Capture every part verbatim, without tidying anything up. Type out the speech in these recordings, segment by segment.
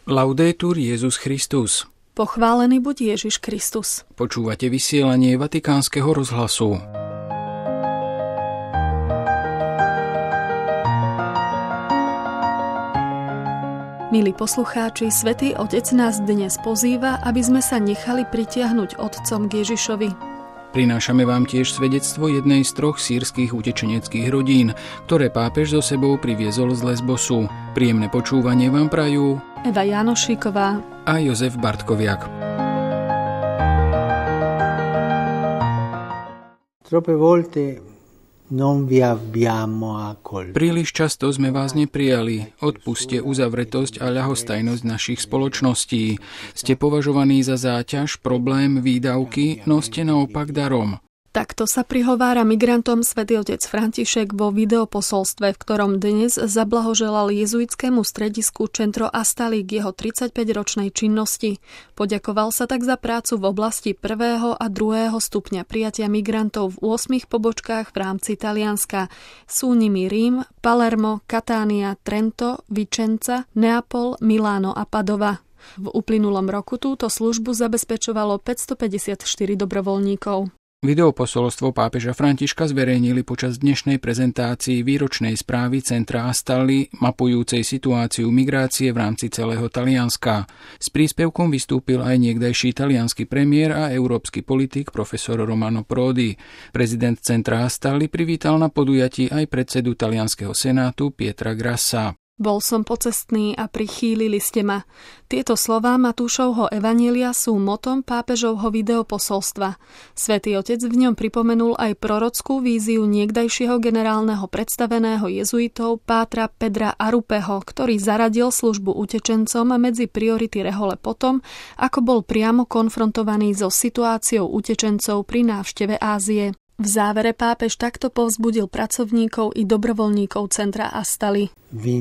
Laudetur Jesus Christus. Pochválený buď Ježiš Kristus. Počúvate vysielanie Vatikánskeho rozhlasu. Milí poslucháči, Svätý Otec nás dnes pozýva, aby sme sa nechali pritiahnuť Otcom k Ježišovi. Prinášame vám tiež svedectvo jednej z troch sýrskych utečeneckých rodín, ktoré pápež so sebou priviezol z Lesbosu. Príjemné počúvanie vám prajú Eva Janošíková a Jozef Bartkoviak. Troppe volte non vi abbiamo accolto. Príliš často sme vás neprijali. Odpuste uzavretosť a ľahostajnosť našich spoločností. Ste považovaní za záťaž, problém, výdavky, no ste naopak darom. Takto sa prihovára migrantom Svätý Otec František vo videoposolstve, v ktorom dnes zablahoželal jezuitskému stredisku Centro Astali k jeho tridsaťpäťročnej činnosti. Poďakoval sa tak za prácu v oblasti prvého a druhého stupňa prijatia migrantov v ôsmich pobočkách v rámci Talianska. Sú nimi Rím, Palermo, Catania, Trento, Vicenza, Neapol, Miláno a Padova. V uplynulom roku túto službu zabezpečovalo päťstopäťdesiatštyri dobrovoľníkov. Videoposolstvo pápeža Františka zverejnili počas dnešnej prezentácii výročnej správy Centra Astali, mapujúcej situáciu migrácie v rámci celého Talianska. S príspevkom vystúpil aj niekdajší taliansky premiér a európsky politik profesor Romano Prodi. Prezident Centra Astali privítal na podujatí aj predsedu talianskeho senátu Pietra Grassa. Bol som pocestný a prichýlili ste ma. Tieto slová Matúšovho evanjelia sú motom pápežovho videoposolstva. Svätý Otec v ňom pripomenul aj prorockú víziu niekdajšieho generálneho predstaveného jezuitov pátra Pedra Arupeho, ktorý zaradil službu utečencom medzi priority rehole potom, ako bol priamo konfrontovaný so situáciou utečencov pri návšteve Ázie. V závere pápež takto povzbudil pracovníkov i dobrovoľníkov Centra Astali.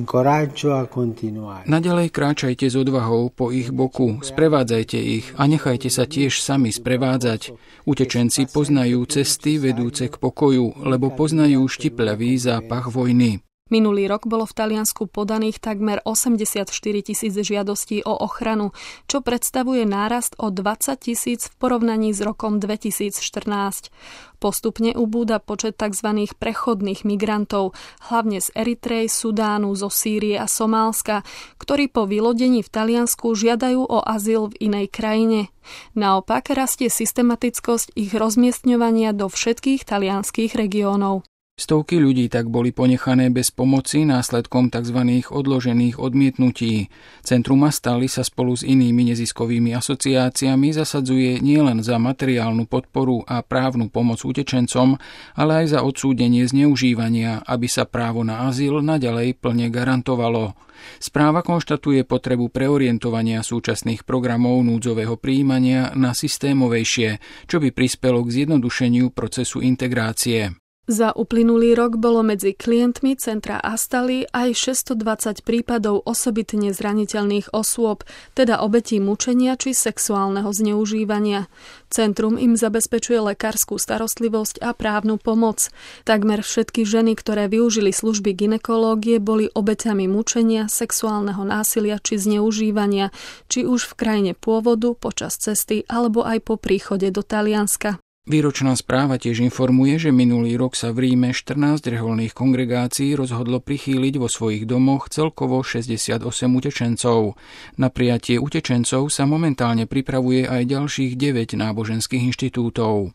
Naďalej kráčajte s odvahou po ich boku, sprevádzajte ich a nechajte sa tiež sami sprevádzať. Utečenci poznajú cesty vedúce k pokoju, lebo poznajú štipľavý zápach vojny. Minulý rok bolo v Taliansku podaných takmer osemdesiatštyri tisíc žiadostí o ochranu, čo predstavuje nárast o dvadsať tisíc v porovnaní s rokom dvetisícštrnásť. Postupne ubúda počet tzv. Prechodných migrantov, hlavne z Eritrej, Sudánu, zo Sýrie a Somálska, ktorí po vylodení v Taliansku žiadajú o azyl v inej krajine. Naopak rastie systematickosť ich rozmiestňovania do všetkých talianskych regiónov. Stovky ľudí tak boli ponechané bez pomoci následkom tzv. Odložených odmietnutí. Centrum Astali sa spolu s inými neziskovými asociáciami zasadzuje nielen za materiálnu podporu a právnu pomoc utečencom, ale aj za odsúdenie zneužívania, aby sa právo na azyl naďalej plne garantovalo. Správa konštatuje potrebu preorientovania súčasných programov núdzového prijímania na systémovejšie, čo by prispelo k zjednodušeniu procesu integrácie. Za uplynulý rok bolo medzi klientmi Centra Astali aj šesťstodvadsať prípadov osobitne zraniteľných osôb, teda obetí mučenia či sexuálneho zneužívania. Centrum im zabezpečuje lekárskú starostlivosť a právnu pomoc. Takmer všetky ženy, ktoré využili služby gynekológie, boli obeťami mučenia, sexuálneho násilia či zneužívania, či už v krajine pôvodu, počas cesty alebo aj po príchode do Talianska. Výročná správa tiež informuje, že minulý rok sa v Ríme štrnásť reholných kongregácií rozhodlo prichýliť vo svojich domoch celkovo šesťdesiatosem utečencov. Na prijatie utečencov sa momentálne pripravuje aj ďalších deväť náboženských inštitútov.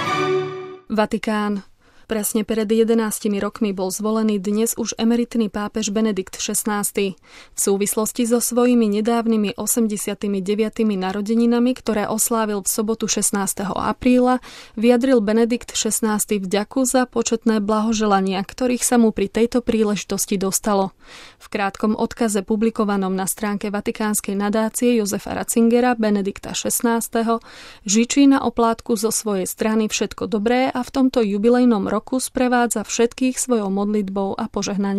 Vatikán. Presne pred jedenástimi rokmi bol zvolený dnes už emeritný pápež Benedikt šestnásty. V súvislosti so svojimi nedávnymi osemdesiatymi deviatymi narodeninami, ktoré oslávil v sobotu šestnásteho apríla, vyjadril Benedikt šestnásty vďaku za početné blahoželania, ktorých sa mu pri tejto príležitosti dostalo. V krátkom odkaze publikovanom na stránke vatikánskej nadácie Josefa Ratzingera Benedikta šestnásteho žičí na oplátku zo svojej strany všetko dobré a v tomto jubilejnom roku sprevádza všetkých svojou modlitbou a požehnaním.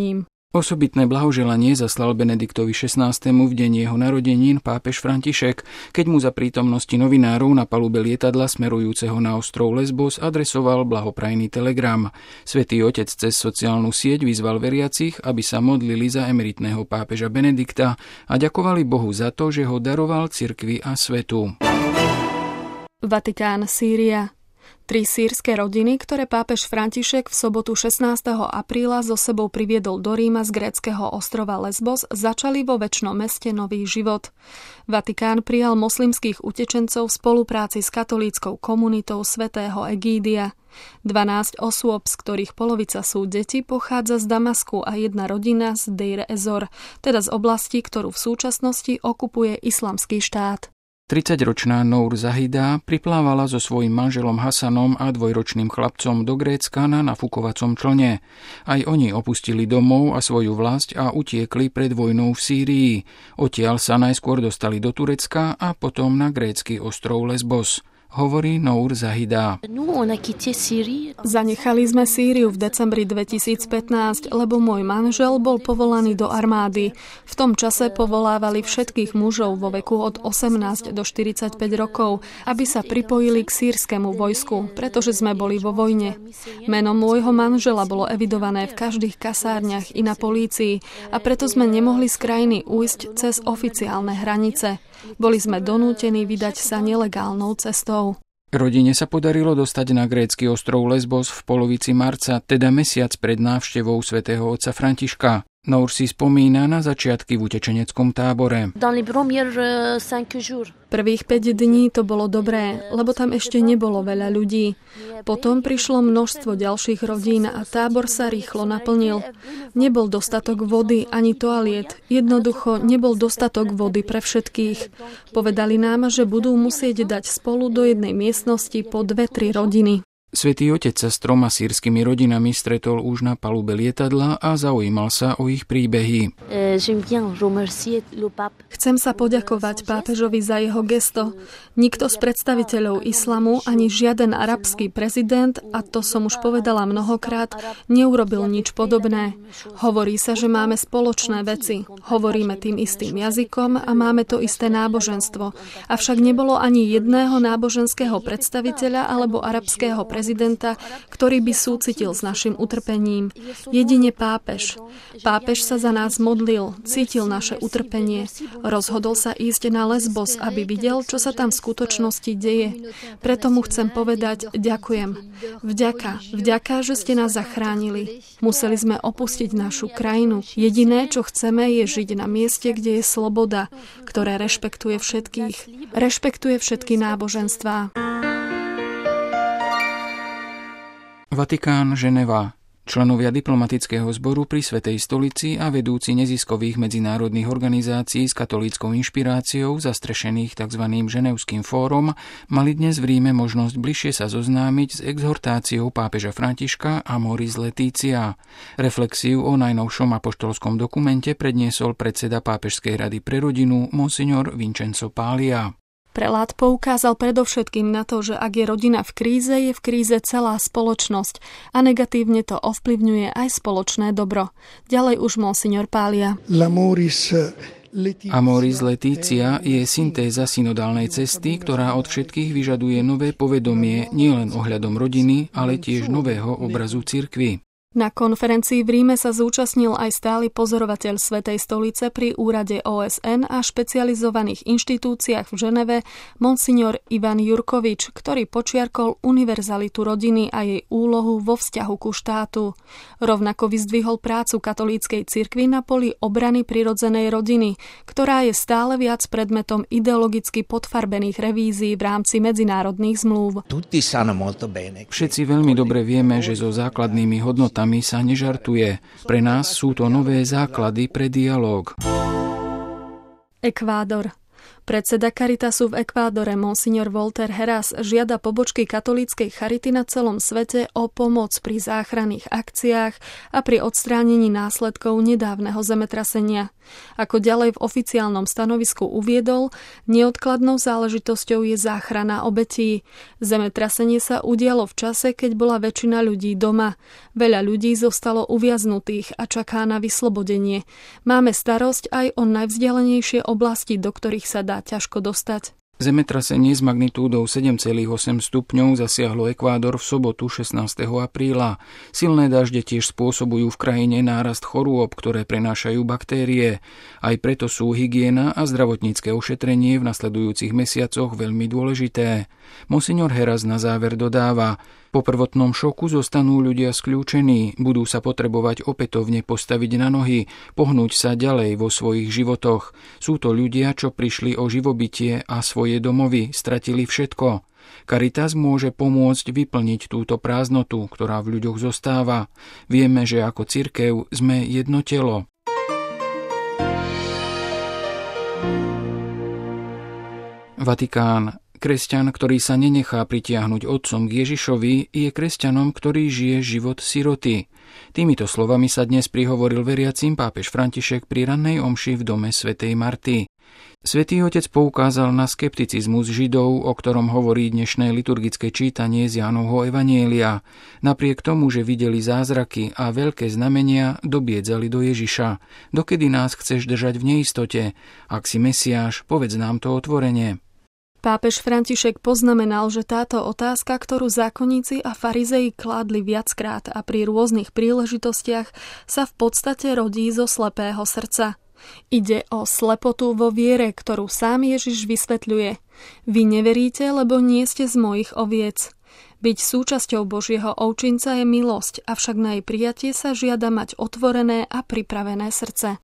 Osobitné blahoželanie zaslal Benediktovi šestnástemu v deň jeho narodenín pápež František, keď mu za prítomnosti novinárov na palube lietadla smerujúceho na ostrov Lesbos adresoval blahoprajný telegram. Svätý Otec cez sociálnu sieť vyzval veriacich, aby sa modlili za emeritného pápeža Benedikta a ďakovali Bohu za to, že ho daroval cirkvi a svetu. Vatikán, Sýria. Tri sýrske rodiny, ktoré pápež František v sobotu šestnásteho apríla so sebou priviedol do Ríma z gréckeho ostrova Lesbos, začali vo večnom meste nový život. Vatikán prijal moslimských utečencov v spolupráci s katolíckou komunitou svätého Egídia. dvanásť osôb, z ktorých polovica sú deti, pochádza z Damasku a jedna rodina z Deir ez-Zor, teda z oblasti, ktorú v súčasnosti okupuje Islamský štát. tridsaťročná Nour Zahida priplávala so svojím manželom Hasanom a dvojročným chlapcom do Grécka na nafúkovacom člne. Aj oni opustili domov a svoju vlast a utiekli pred vojnou v Sýrii. Odtiaľ sa najskôr dostali do Turecka a potom na grécky ostrov Lesbos. Hovorí Nour Zahida. Zanechali sme Sýriu v decembri dvetisícpätnásť, lebo môj manžel bol povolaný do armády. V tom čase povolávali všetkých mužov vo veku od osemnásť do štyridsaťpäť rokov, aby sa pripojili k sýrskému vojsku, pretože sme boli vo vojne. Meno môjho manžela bolo evidované v každých kasárniach i na polícii a preto sme nemohli z krajiny ujsť cez oficiálne hranice. Boli sme donútení vydať sa nelegálnou cestou. Rodine sa podarilo dostať na grécky ostrov Lesbos v polovici marca, teda mesiac pred návštevou svätého otca Františka. Nour si spomína na začiatky v utečeneckom tábore. Prvých päť dní to bolo dobré, lebo tam ešte nebolo veľa ľudí. Potom prišlo množstvo ďalších rodín a tábor sa rýchlo naplnil. Nebol dostatok vody ani toaliet. Jednoducho nebol dostatok vody pre všetkých. Povedali nám, že budú musieť dať spolu do jednej miestnosti po dve tri rodiny. Svätý Otec sa s troma sýrskymi rodinami stretol už na palube lietadla a zaujímal sa o ich príbehy. Chcem sa poďakovať pápežovi za jeho gesto. Nikto z predstaviteľov islamu ani žiaden arabský prezident, a to som už povedala mnohokrát, neurobil nič podobné. Hovorí sa, že máme spoločné veci. Hovoríme tým istým jazykom a máme to isté náboženstvo. Avšak nebolo ani jedného náboženského predstaviteľa alebo arabského prezidenta, prezidenta, ktorý by súcitil s našim utrpením. Jedine pápež. Pápež sa za nás modlil, cítil naše utrpenie. Rozhodol sa ísť na Lesbos, aby videl, čo sa tam v skutočnosti deje. Preto mu chcem povedať ďakujem. Vďaka, vďaka, že ste nás zachránili. Museli sme opustiť našu krajinu. Jediné, čo chceme, je žiť na mieste, kde je sloboda, ktoré rešpektuje všetkých. Rešpektuje všetky náboženstvá. Vatikán, Ženeva. Členovia diplomatického zboru pri Svätej stolici a vedúci neziskových medzinárodných organizácií s katolíckou inšpiráciou zastrešených tzv. Ženevským fórom mali dnes v Ríme možnosť bližšie sa zoznámiť s exhortáciou pápeža Františka Amoris Laetitia. Reflexiu o najnovšom apoštolskom dokumente predniesol predseda Pápežskej rady pre rodinu monsignor Vincenzo Paglia. Prelát poukázal predovšetkým na to, že ak je rodina v kríze, je v kríze celá spoločnosť a negatívne to ovplyvňuje aj spoločné dobro. Ďalej už monsignor Paglia. Amoris Laetitia je syntéza synodálnej cesty, ktorá od všetkých vyžaduje nové povedomie nielen ohľadom rodiny, ale tiež nového obrazu cirkvi. Na konferencii v Ríme sa zúčastnil aj stály pozorovateľ Svätej stolice pri úrade ó es en a špecializovaných inštitúciách v Ženeve monsignor Ivan Jurkovič, ktorý počiarkol univerzalitu rodiny a jej úlohu vo vzťahu ku štátu. Rovnako vyzdvihol prácu katolíckej cirkvi na poli obrany prirodzenej rodiny, ktorá je stále viac predmetom ideologicky podfarbených revízií v rámci medzinárodných zmluv. Všetci veľmi dobre vieme, že so základnými hodnotami sa nežartuje. Pre nás sú to nové základy pre dialóg. Ekvádor. Predseda Caritasu v Ekvádore monsignor Walter Heras žiada pobočky katolíckej charity na celom svete o pomoc pri záchranných akciách a pri odstránení následkov nedávneho zemetrasenia. Ako ďalej v oficiálnom stanovisku uviedol, neodkladnou záležitosťou je záchrana obetí. Zemetrasenie sa udialo v čase, keď bola väčšina ľudí doma. Veľa ľudí zostalo uviaznutých a čaká na vyslobodenie. Máme starosť aj o najvzdialenejšie oblasti, do ktorých sa dá ťažko dostať. Zemetrasenie s magnitúdou sedem celých osem stupňov zasiahlo Ekvádor v sobotu šestnásteho apríla. Silné dažde tiež spôsobujú v krajine nárast chorôb, ktoré prenášajú baktérie. Aj preto sú hygiena a zdravotnícke ošetrenie v nasledujúcich mesiacoch veľmi dôležité. Monsignor Heras na záver dodáva: po prvotnom šoku zostanú ľudia skľúčení, budú sa potrebovať opätovne postaviť na nohy, pohnúť sa ďalej vo svojich životoch. Sú to ľudia, čo prišli o živobytie a svoje domovy, stratili všetko. Caritas môže pomôcť vyplniť túto prázdnotu, ktorá v ľuďoch zostáva. Vieme, že ako cirkev sme jedno telo. Vatikán. Kresťan, ktorý sa nenechá pritiahnuť otcom k Ježišovi, je kresťanom, ktorý žije život siroty. Týmito slovami sa dnes prihovoril veriacim pápež František pri rannej omši v dome svätej Marty. Svätý Otec poukázal na skepticizmus Židov, o ktorom hovorí dnešné liturgické čítanie z Jánovho evanjelia. Napriek tomu, že videli zázraky a veľké znamenia, dobiedzali do Ježiša. Dokedy nás chceš držať v neistote? Ak si Mesiáš, povedz nám to otvorene. Pápež František poznamenal, že táto otázka, ktorú zákonníci a farizei kládli viackrát a pri rôznych príležitostiach, sa v podstate rodí zo slepého srdca. Ide o slepotu vo viere, ktorú sám Ježiš vysvetľuje. Vy neveríte, lebo nie ste z mojich oviec. Byť súčasťou Božieho ovčinca je milosť, avšak na jej prijatie sa žiada mať otvorené a pripravené srdce.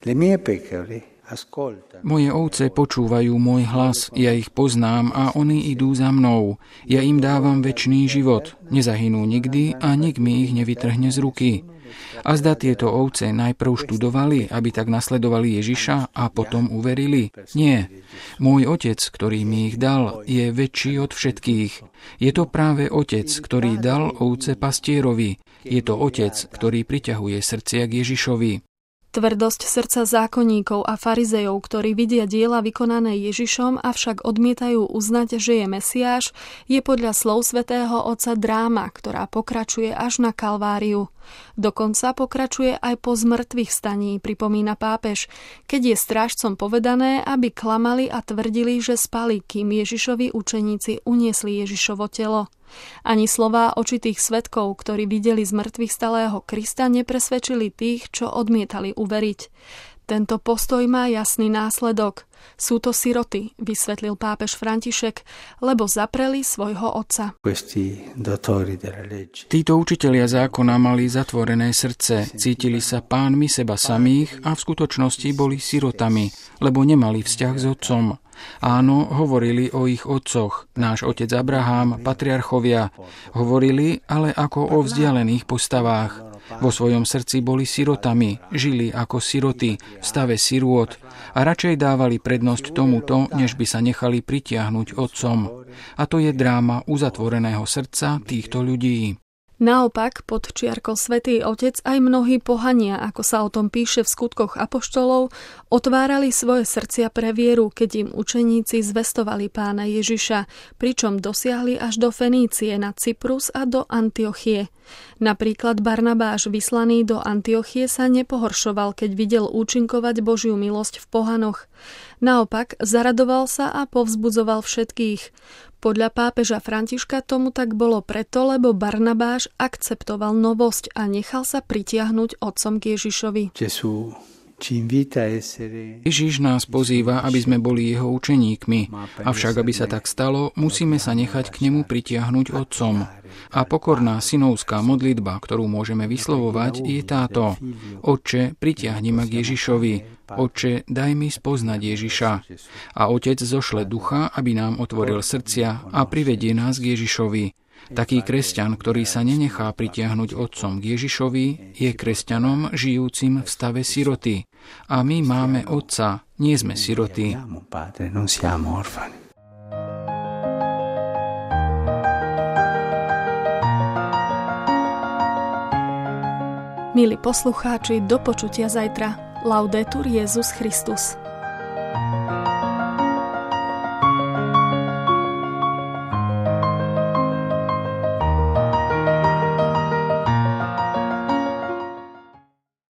Moje ovce počúvajú môj hlas, ja ich poznám a oni idú za mnou. Ja im dávam večný život, nezahynú nikdy a nik mi ich nevytrhne z ruky. A zda tieto ovce najprv študovali, aby tak nasledovali Ježiša a potom uverili? Nie. Môj otec, ktorý mi ich dal, je väčší od všetkých. Je to práve otec, ktorý dal ovce pastierovi. Je to otec, ktorý priťahuje srdcia k Ježišovi. Tvrdosť srdca zákonníkov a farizejov, ktorí vidia diela vykonané Ježišom, avšak odmietajú uznať, že je Mesiáš, je podľa slov svätého Otca dráma, ktorá pokračuje až na Kalváriu. Dokonca pokračuje aj po zmrtvých staní, pripomína pápež, keď je strážcom povedané, aby klamali a tvrdili, že spali, kým Ježišovi učeníci uniesli Ježišovo telo. Ani slová očitých svedkov, ktorí videli zmrtvých stalého Krista, nepresvedčili tých, čo odmietali uveriť. Tento postoj má jasný následok. Sú to siroty, vysvetlil pápež František, lebo zapreli svojho otca. Títo učitelia zákona mali zatvorené srdce, cítili sa pánmi seba samých a v skutočnosti boli sirotami, lebo nemali vzťah s otcom. Áno, hovorili o ich otcoch, náš otec Abraham, patriarchovia. Hovorili, ale ako o vzdialených postavách. Vo svojom srdci boli sirotami, žili ako siroty, v stave sirôt a radšej dávali prednosť tomuto, než by sa nechali pritiahnuť otcom. A to je dráma uzatvoreného srdca týchto ľudí. Naopak, podčiarkol Svätý Otec, aj mnohí pohania, ako sa o tom píše v Skutkoch apoštolov, otvárali svoje srdcia pre vieru, keď im učeníci zvestovali Pána Ježiša, pričom dosiahli až do Fenície na Cyprus a do Antiochie. Napríklad Barnabáš, vyslaný do Antiochie, sa nepohoršoval, keď videl účinkovať Božiu milosť v pohanoch. Naopak, zaradoval sa a povzbudzoval všetkých. Podľa pápeža Františka tomu tak bolo preto, lebo Barnabáš akceptoval novosť a nechal sa pritiahnuť otcom k Ježišovi. Ježiš nás pozýva, aby sme boli jeho učeníkmi, avšak aby sa tak stalo, musíme sa nechať k nemu pritiahnuť otcom. A pokorná synovská modlitba, ktorú môžeme vyslovovať, je táto: Otče, pritiahni ma k Ježišovi. Otče, daj mi spoznať Ježiša. A Otec zošle ducha, aby nám otvoril srdcia a privedie nás k Ježišovi. Taký kresťan, ktorý sa nenechá pritiahnuť otcom k Ježišovi, je kresťanom žijúcim v stave siroty. A my máme otca, nie sme siroty. Milí poslucháči, do počutia zajtra. Laudetur Jesus Christus.